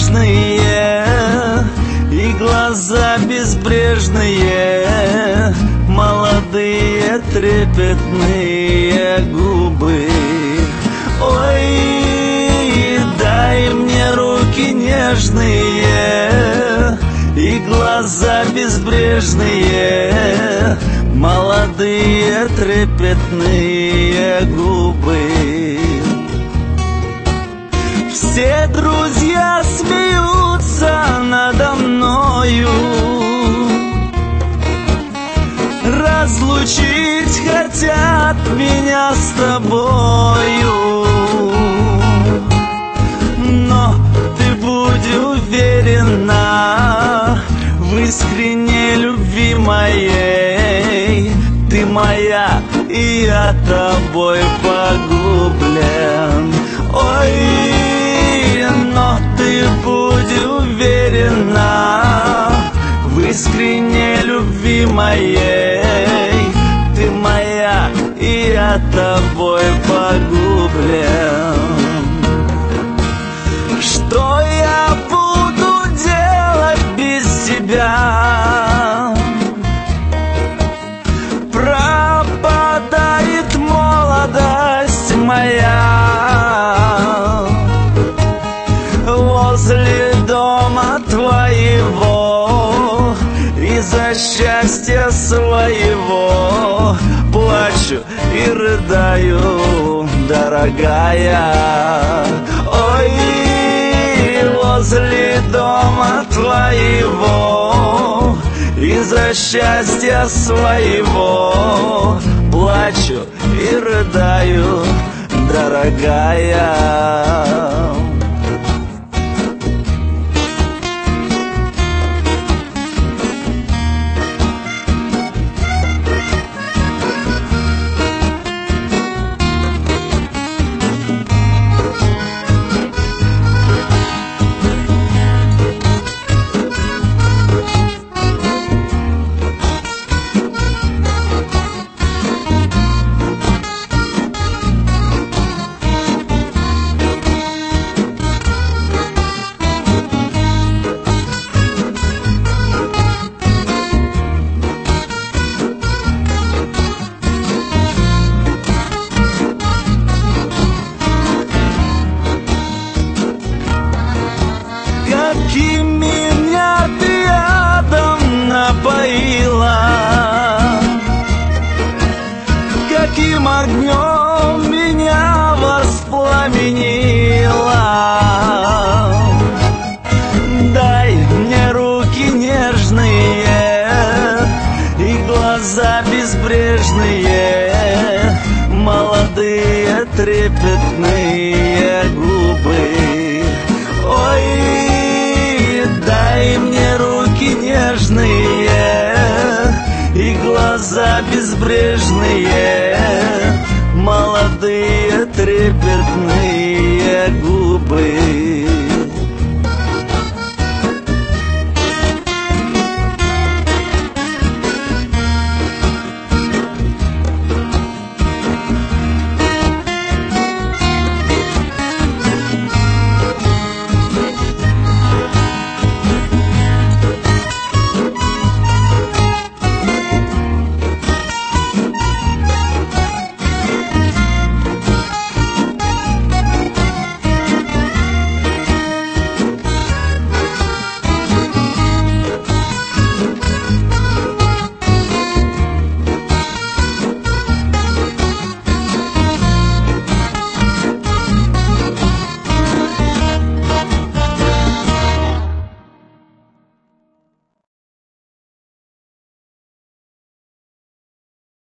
нежные и глаза безбрежные, молодые трепетные губы. Ой, дай мне руки нежные и глаза безбрежные, молодые трепетные губы. Все друзья смеются надо мною, разлучить хотят меня с тобою. Но ты будь уверена в искренней любви моей. Ты моя, и я тобой погублен. Ой, но ты будь уверена в искренней любви моей. Ты моя, и я тобой погублен. Что я буду делать без тебя? Пропадает молодость моя. Возле дома твоего из-за счастья своего плачу и рыдаю, дорогая. Ой, возле дома твоего из-за счастья своего плачу и рыдаю, дорогая. Каким меня ты ядом напоила, каким огнем меня воспламенила. Дай мне руки нежные и глаза безбрежные, молодые трепетные губы. Ой, дай мне руки нежные и глаза безбрежные, молодые трепетные губы.